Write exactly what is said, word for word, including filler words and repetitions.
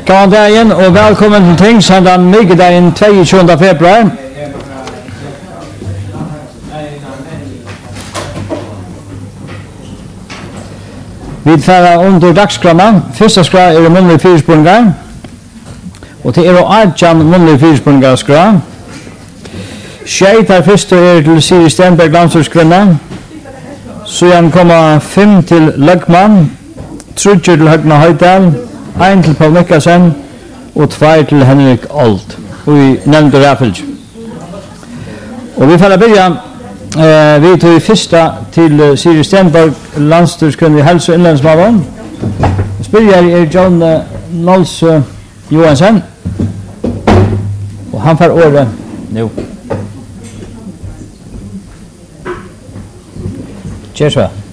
God dagen och välkommen till Tingshandan Migdagen tjugoåttonde februari. Vi färra under dagskrana. Första skra är det munnlig fyrspungar. Och det är artjan munnlig fyrspungar skra. Tjej tar första är till Siri Stenberg landsorskvinna. Så han kommer fem till Lögman. Trudger till Högna Höjdal. En till Paul Mikkelsen. Och två till Henrik Olt. Och vi nämnde Raffels. Och vi får börja. Eh, vi tog första till uh, Siri Stenberg landstidskunnig hälso- och inlandsmålen. Spyrjar är John uh, Nols uh, Johansson. Och han får ordet nu. Cheers.